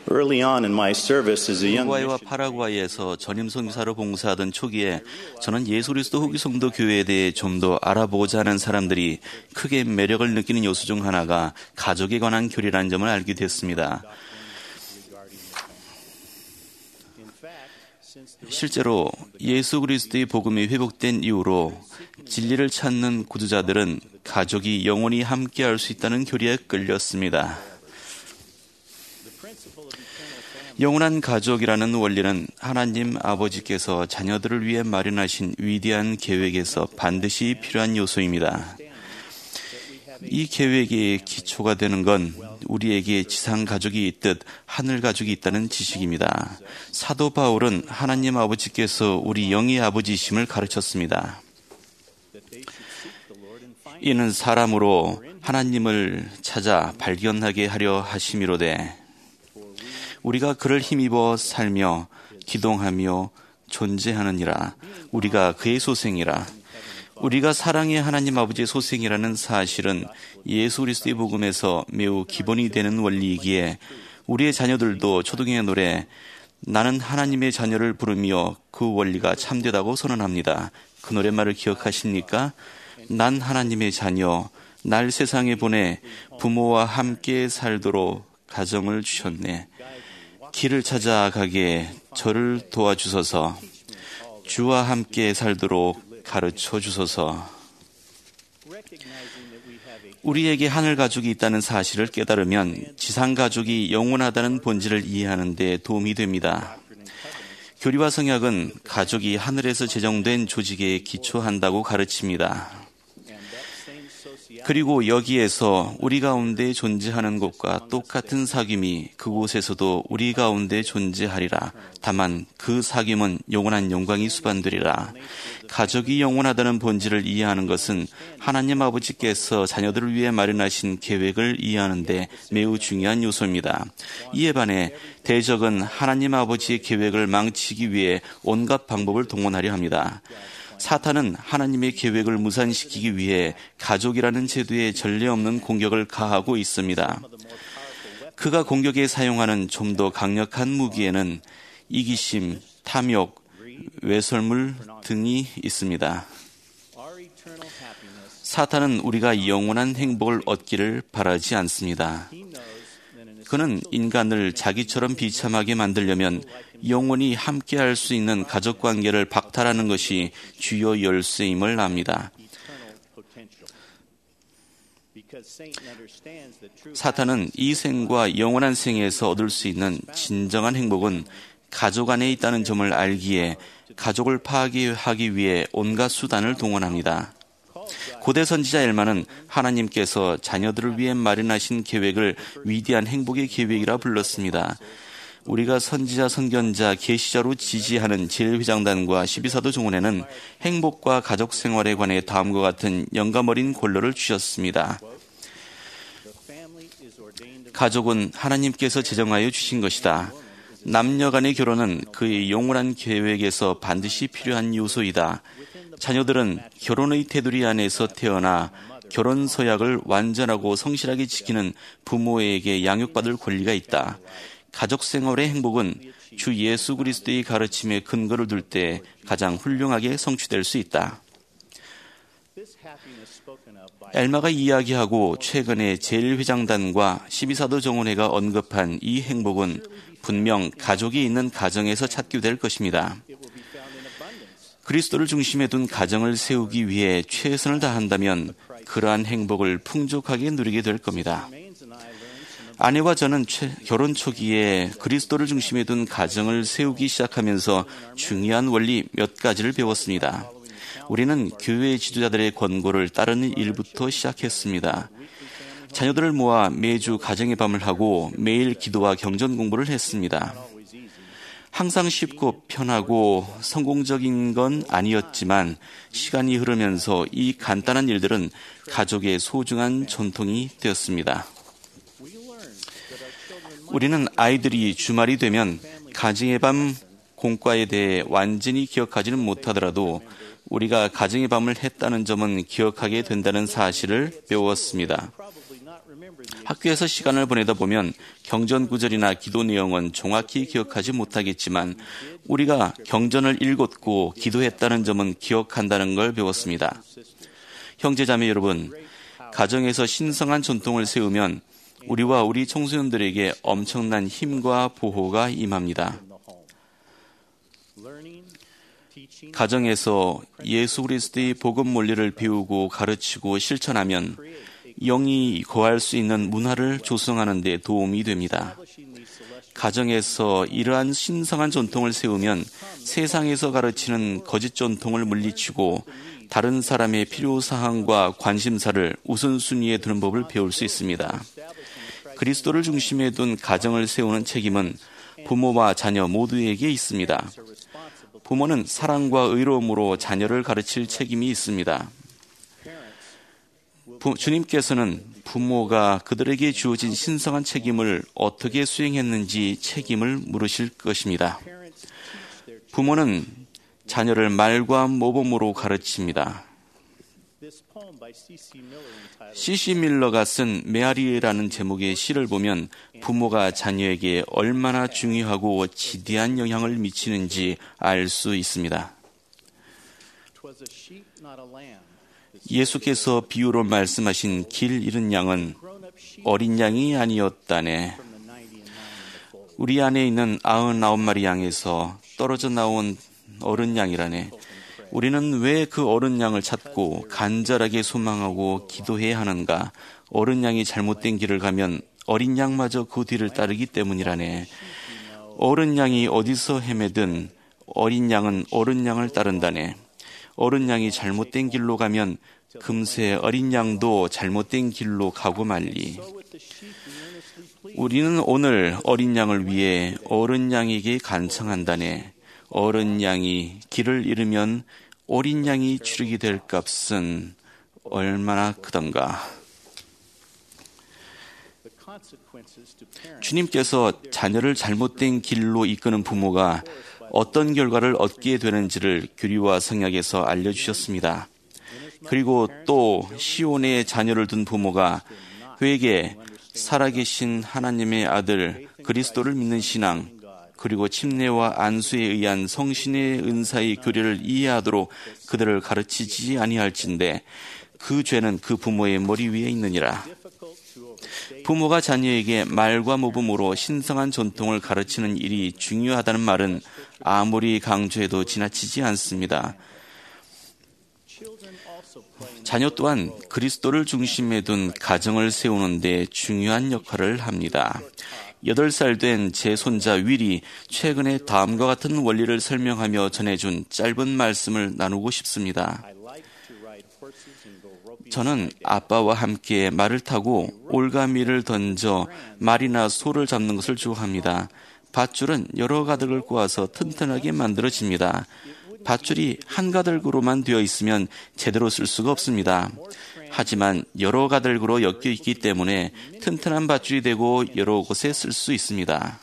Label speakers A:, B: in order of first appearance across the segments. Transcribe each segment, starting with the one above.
A: Early on in my service as a young
B: 우루과이와
A: missionary,
B: 파라과이에서 전임 선교사로 봉사하던 초기에 저는 예수 그리스도 후기 성도 교회에 대해 좀 더 알아보고자 하는 사람들이 크게 매력을 느끼는 요소 중 하나가 가족에 관한 교리라는 점을 알게 됐습니다. 실제로 예수 그리스도의 복음이 회복된 이후로 진리를 찾는 구주자들은 가족이 영원히 함께할 수 있다는 교리에 끌렸습니다. 영원한 가족이라는 원리는 하나님 아버지께서 자녀들을 위해 마련하신 위대한 계획에서 반드시 필요한 요소입니다. 이 계획의 기초가 되는 건 우리에게 지상 가족이 있듯 하늘 가족이 있다는 지식입니다. 사도 바울은 하나님 아버지께서 우리 영의 아버지이심을 가르쳤습니다. 이는 사람으로 하나님을 찾아 발견하게 하려 하심이로되 우리가 그를 힘입어 살며 기동하며 존재하느니라. 우리가 그의 소생이라. 우리가 사랑의 하나님 아버지의 소생이라는 사실은 예수 그리스도의 복음에서 매우 기본이 되는 원리이기에 우리의 자녀들도 초등의 노래 나는 하나님의 자녀를 부르며 그 원리가 참되다고 선언합니다. 그 노랫말을 기억하십니까? 난 하나님의 자녀, 날 세상에 보내 부모와 함께 살도록 가정을 주셨네. 길을 찾아가게 저를 도와주소서. 주와 함께 살도록 가르쳐 주소서. 우리에게 하늘 가족이 있다는 사실을 깨달으면 지상 가족이 영원하다는 본질을 이해하는 데 도움이 됩니다. 교리와 성약은 가족이 하늘에서 제정된 조직에 기초한다고 가르칩니다. 그리고 여기에서 우리 가운데 존재하는 것과 똑같은 사귐이 그곳에서도 우리 가운데 존재하리라. 다만 그 사귐은 영원한 영광이 수반되리라. 가족이 영원하다는 본질을 이해하는 것은 하나님 아버지께서 자녀들을 위해 마련하신 계획을 이해하는 데 매우 중요한 요소입니다. 이에 반해 대적은 하나님 아버지의 계획을 망치기 위해 온갖 방법을 동원하려 합니다. 사탄은 하나님의 계획을 무산시키기 위해 가족이라는 제도에 전례 없는 공격을 가하고 있습니다. 그가 공격에 사용하는 좀 더 강력한 무기에는 이기심, 탐욕, 외설물 등이 있습니다. 사탄은 우리가 영원한 행복을 얻기를 바라지 않습니다. 그는 인간을 자기처럼 비참하게 만들려면 영원히 함께할 수 있는 가족관계를 박탈하는 것이 주요 열쇠임을 압니다. 사탄은 이 생과 영원한 생에서 얻을 수 있는 진정한 행복은 가족 안에 있다는 점을 알기에 가족을 파괴하기 위해 온갖 수단을 동원합니다. 고대 선지자 엘마는 하나님께서 자녀들을 위해 마련하신 계획을 위대한 행복의 계획이라 불렀습니다. 우리가 선지자, 선견자, 계시자로 지지하는 제1회장단과 12사도 종언에는 행복과 가족 생활에 관해 다음과 같은 영감 어린 권로를 주셨습니다. 가족은 하나님께서 제정하여 주신 것이다. 남녀 간의 결혼은 그의 영원한 계획에서 반드시 필요한 요소이다. 자녀들은 결혼의 테두리 안에서 태어나 결혼 서약을 완전하고 성실하게 지키는 부모에게 양육받을 권리가 있다. 가족 생활의 행복은 주 예수 그리스도의 가르침에 근거를 둘 때 가장 훌륭하게 성취될 수 있다. 엘마가 이야기하고 최근에 제1회장단과 12사도 정원회가 언급한 이 행복은 분명 가족이 있는 가정에서 찾게 될 것입니다. 그리스도를 중심에 둔 가정을 세우기 위해 최선을 다한다면 그러한 행복을 풍족하게 누리게 될 겁니다. 아내와 저는 결혼 초기에 그리스도를 중심에 둔 가정을 세우기 시작하면서 중요한 원리 몇 가지를 배웠습니다. 우리는 교회 지도자들의 권고를 따르는 일부터 시작했습니다. 자녀들을 모아 매주 가정의 밤을 하고 매일 기도와 경전 공부를 했습니다. 항상 쉽고 편하고 성공적인 건 아니었지만 시간이 흐르면서 이 간단한 일들은 가족의 소중한 전통이 되었습니다. 우리는 아이들이 주말이 되면 가정의 밤 공과에 대해 완전히 기억하지는 못하더라도 우리가 가정의 밤을 했다는 점은 기억하게 된다는 사실을 배웠습니다. 학교에서 시간을 보내다 보면 경전 구절이나 기도 내용은 정확히 기억하지 못하겠지만 우리가 경전을 읽었고 기도했다는 점은 기억한다는 걸 배웠습니다. 형제자매 여러분, 가정에서 신성한 전통을 세우면 우리와 우리 청소년들에게 엄청난 힘과 보호가 임합니다. 가정에서 예수 그리스도의 복음 원리를 배우고 가르치고 실천하면 영이 거할 수 있는 문화를 조성하는 데 도움이 됩니다. 가정에서 이러한 신성한 전통을 세우면 세상에서 가르치는 거짓 전통을 물리치고 다른 사람의 필요사항과 관심사를 우선순위에 두는 법을 배울 수 있습니다. 그리스도를 중심에 둔 가정을 세우는 책임은 부모와 자녀 모두에게 있습니다. 부모는 사랑과 의로움으로 자녀를 가르칠 책임이 있습니다. 주님께서는 부모가 그들에게 주어진 신성한 책임을 어떻게 수행했는지 책임을 물으실 것입니다. 부모는 자녀를 말과 모범으로 가르칩니다. C.C. 밀러가 쓴 메아리라는 제목의 시를 보면 부모가 자녀에게 얼마나 중요하고 지대한 영향을 미치는지 알 수 있습니다. 예수께서 비유로 말씀하신 길 잃은 양은 어린 양이 아니었다네. 우리 안에 있는 99마리 양에서 떨어져 나온 어른 양이라네. 우리는 왜 그 어른 양을 찾고 간절하게 소망하고 기도해야 하는가? 어른 양이 잘못된 길을 가면 어린 양마저 그 뒤를 따르기 때문이라네. 어른 양이 어디서 헤매든 어린 양은 어른 양을 따른다네. 어른 양이 잘못된 길로 가면 금세 어린 양도 잘못된 길로 가고 말리. 우리는 오늘 어린 양을 위해 어른 양에게 간청한다네. 어른 양이 길을 잃으면 어린 양이 치르게 될 값은 얼마나 크던가. 주님께서 자녀를 잘못된 길로 이끄는 부모가 어떤 결과를 얻게 되는지를 규리와 성약에서 알려주셨습니다. 그리고 또 시온에 자녀를 둔 부모가 회개, 살아계신 하나님의 아들 그리스도를 믿는 신앙, 그리고 침례와 안수에 의한 성신의 은사의 교례를 이해하도록 그들을 가르치지 아니할진대 그 죄는 그 부모의 머리 위에 있느니라. 부모가 자녀에게 말과 모범으로 신성한 전통을 가르치는 일이 중요하다는 말은 아무리 강조해도 지나치지 않습니다. 자녀 또한 그리스도를 중심에 둔 가정을 세우는 데 중요한 역할을 합니다. 8살 된 제 손자 윌이 최근에 다음과 같은 원리를 설명하며 전해준 짧은 말씀을 나누고 싶습니다. 저는 아빠와 함께 말을 타고 올가미를 던져 말이나 소를 잡는 것을 좋아합니다. 밧줄은 여러 가닥을 꼬아서 튼튼하게 만들어집니다. 밧줄이 한 가닥으로만 되어 있으면 제대로 쓸 수가 없습니다. 하지만 여러 가닥으로 엮여 있기 때문에 튼튼한 밧줄이 되고 여러 곳에 쓸 수 있습니다.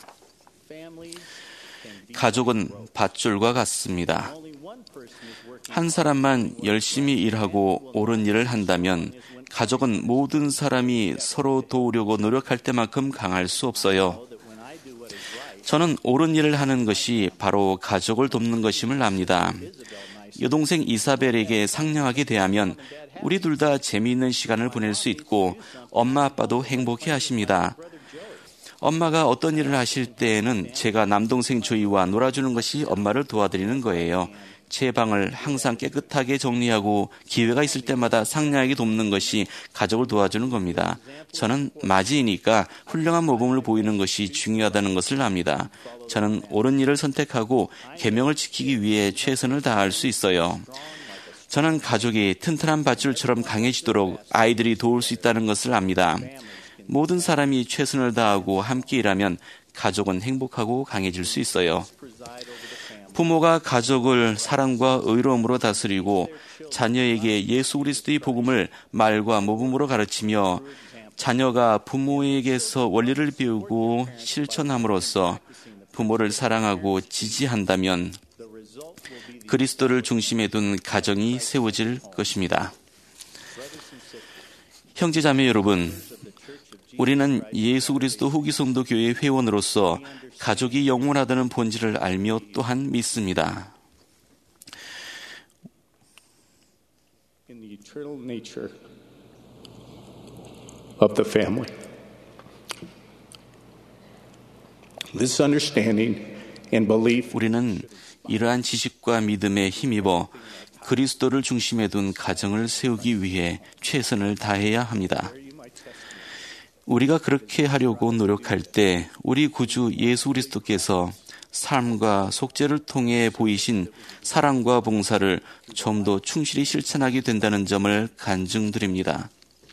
B: 가족은 밧줄과 같습니다. 한 사람만 열심히 일하고 옳은 일을 한다면 가족은 모든 사람이 서로 도우려고 노력할 때만큼 강할 수 없어요. 저는 옳은 일을 하는 것이 바로 가족을 돕는 것임을 압니다. 여동생 이사벨에게 상냥하게 대하면 우리 둘 다 재미있는 시간을 보낼 수 있고 엄마 아빠도 행복해 하십니다. 엄마가 어떤 일을 하실 때에는 제가 남동생 조이와 놀아주는 것이 엄마를 도와드리는 거예요. 제 방을 항상 깨끗하게 정리하고 기회가 있을 때마다 상냥하게 돕는 것이 가족을 도와주는 겁니다. 저는 맞이이니까 훌륭한 모범을 보이는 것이 중요하다는 것을 압니다. 저는 옳은 일을 선택하고 계명을 지키기 위해 최선을 다할 수 있어요. 저는 가족이 튼튼한 밧줄처럼 강해지도록 아이들이 도울 수 있다는 것을 압니다. 모든 사람이 최선을 다하고 함께 일하면 가족은 행복하고 강해질 수 있어요. 부모가 가족을 사랑과 의로움으로 다스리고 자녀에게 예수 그리스도의 복음을 말과 모범으로 가르치며 자녀가 부모에게서 원리를 배우고 실천함으로써 부모를 사랑하고 지지한다면 그리스도를 중심에 둔 가정이 세워질 것입니다. 형제자매 여러분, 우리는 예수 그리스도 후기 성도 교회의 회원으로서 가족이 영원하다는 본질을 알며 또한 믿습니다.
A: in the eternal nature of the family. This understanding and belief
B: 우리는 이러한 지식과 믿음에 힘입어 그리스도를 중심에 둔 가정을 세우기 위해 최선을 다해야 합니다. 우리가 그렇게 하려고 노력할 때 우리 구주 예수 그리스도께서 삶과 속죄를 통해 보이신 사랑과 봉사를 좀 더 충실히 실천하게 된다는 점을 간증드립니다.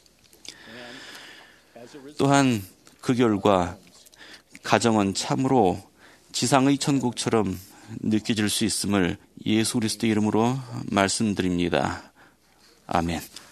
B: 또한 그 결과 가정은 참으로 지상의 천국처럼 느껴질 수 있음을 예수 그리스도 이름으로 말씀드립니다. 아멘.